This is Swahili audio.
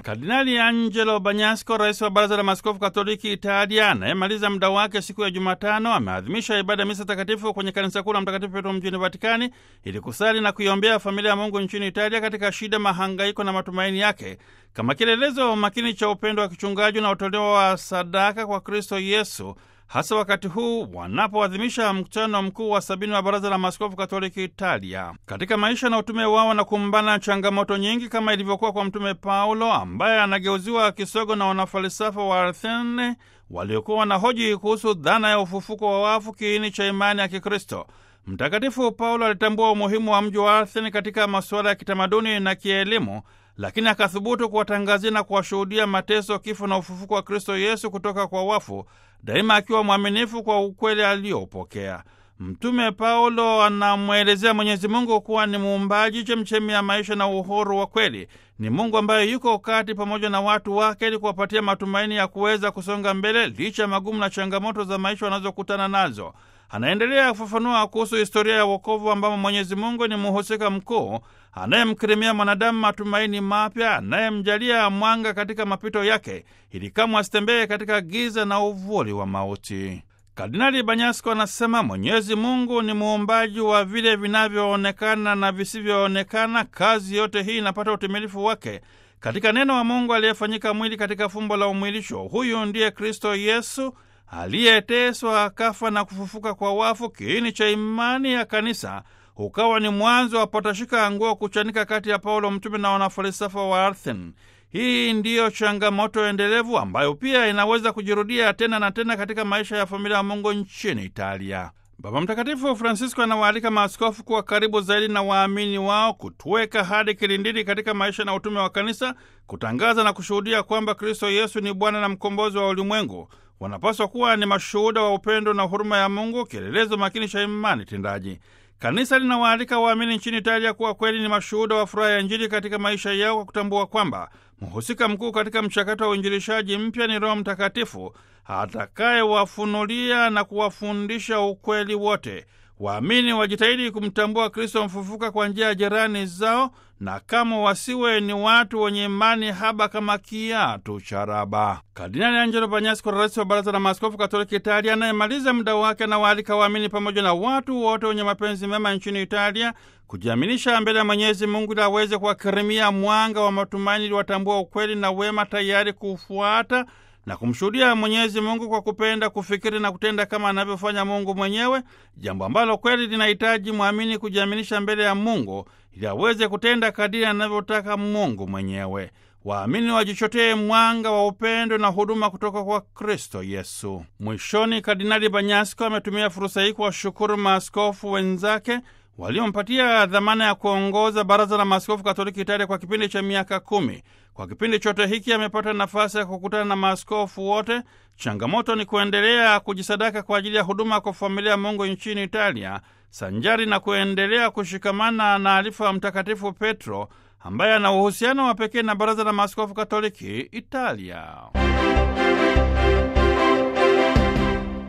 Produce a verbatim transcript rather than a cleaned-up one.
Kardinali Angelo Bagnasco, rais wa Baraza la Maaskofu Katoliki Italia, anayemaliza muda wake siku ya Jumatano, ameadhimisha ibada ya misa takatifu kwenye kanisa kuu la Mtakatifu Petro mjini Vatikani ili kusali na kuiombea familia ya Mungu nchini Italia katika shida, mahangaiko na matumaini yake, kama kielelezo makini cha upendo wa kichungaji na utolewa wa sadaka kwa Kristo Yesu, hasa wakati huu wanapoadhimisha mkutano mkuu wa sabini wa Baraza la Maaskofu Katoliki Italia. Katika maisha na utume wao wanakumbana na changamoto nyingi, kama ilivyokuwa kwa Mtume Paulo ambaye anageuziwa kisogo na wanafalsafa wa Athene waliokuwa wanahoji kuhusu dhana ya ufufuko wa wafu, kiini cha imani ya Kikristo. Mtakatifu Paulo alitambua umuhimu wa mji wa Athene katika masuala ya kitamaduni na kielimu, lakini akathubutu kuwatangazia na kuwashuhudia mateso, kifo na ufufuko wa Kristo Yesu kutoka kwa wafu, daima akiwa mwaminifu kwa ukweli aliopokea. Mtume Paulo anamwelezea Mwenyezi Mungu kuwa ni muumbaji, chemchemi ya maisha na uhuru wa kweli. Ni Mungu ambaye yuko kati pamoja na watu wake ili kuwapatia matumaini ya kuweza kusonga mbele licha ya magumu na changamoto za maisha wanazokutana nazo. Anaendelea kufafanua kuhusu historia ya wokovu ambamo Mwenyezi Mungu ni mhusika mkuu anayemkirimia mwanadamu matumaini mapya, anayemjalia mwanga katika mapito yake ili kamwe asitembee katika giza na uvuli wa mauti. Kardinali Bagnasco anasema Mwenyezi Mungu ni muumbaji wa vile vinavyoonekana na visivyoonekana. Kazi yote hii inapata utimilifu wake katika neno wa Mungu aliyefanyika mwili katika fumbo la umwilisho. Huyu ndiye Kristo Yesu aliyeteswa, akafa na kufufuka kwa wafu, kiini cha imani ya kanisa, ukawa ni mwanzo wa patashika nguo kuchanika kati ya Paulo mtume na wanafalsafa wa Athene. Hii ndiyo changamoto endelevu ambayo pia inaweza kujirudia tena na tena katika maisha ya familia ya Mungu nchini Italia. Baba Mtakatifu Francisco anawaalika maaskofu kuwa karibu zaidi na waamini wao, kutuweka hadi kilindini katika maisha na utume wa kanisa, kutangaza na kushuhudia kwamba Kristo Yesu ni Bwana na mkombozi wa ulimwengu. Wanapaswa kuwa ni mashuhuda wa upendo na huruma ya Mungu, kielelezo makini cha imani tendaji. Kanisa linawaalika waamini nchini Italia kuwa kweli ni mashuhuda wa furaha ya Injili katika maisha yao, kwa kutambua kwamba mhusika mkuu katika mchakato wa uinjilishaji mpya ni Roho Mtakatifu atakayewafunulia na kuwafundisha ukweli wote. Waamini wajitahidi kumtambua Kristo mfufuka kwa njia ya jirani zao, na kama wasiwe ni watu wenye imani haba kama kiatu cha raba. Kardinali Angelo Bagnasco, rais wa Baraza la Maaskofu Katoliki Italia, anayemaliza muda wake, anawaalika waamini pamoja na watu wote wenye mapenzi mema nchini Italia kujiaminisha mbele ya Mwenyezi Mungu ili aweze kuwakirimia mwanga wa matumaini, ili watambua ukweli na wema, tayari kufuata na kumshuhudia Mwenyezi Mungu kwa kupenda, kufikiri na kutenda kama anavyofanya Mungu mwenyewe, jambo ambalo kweli linahitaji mwamini kujiaminisha mbele ya Mungu ili aweze kutenda kadiri anavyotaka Mungu mwenyewe. Waamini wajichotee mwanga wa upendo na huduma kutoka kwa Kristo Yesu. Mwishoni, Kardinali Bagnasco ametumia fursa hii kuwashukuru maaskofu wenzake waliompatia dhamana ya kuongoza Baraza la Maaskofu Katoliki Italia kwa kipindi cha miaka kumi. Kwa kipindi chote hiki amepata nafasi ya kukutana na maaskofu wote. Changamoto ni kuendelea kujisadaka kwa ajili ya huduma kwa familia ya Mungu nchini Italia, sanjari na kuendelea kushikamana na alifa wa Mtakatifu Petro ambaye ana uhusiano wa pekee na Baraza la Maaskofu Katoliki Italia.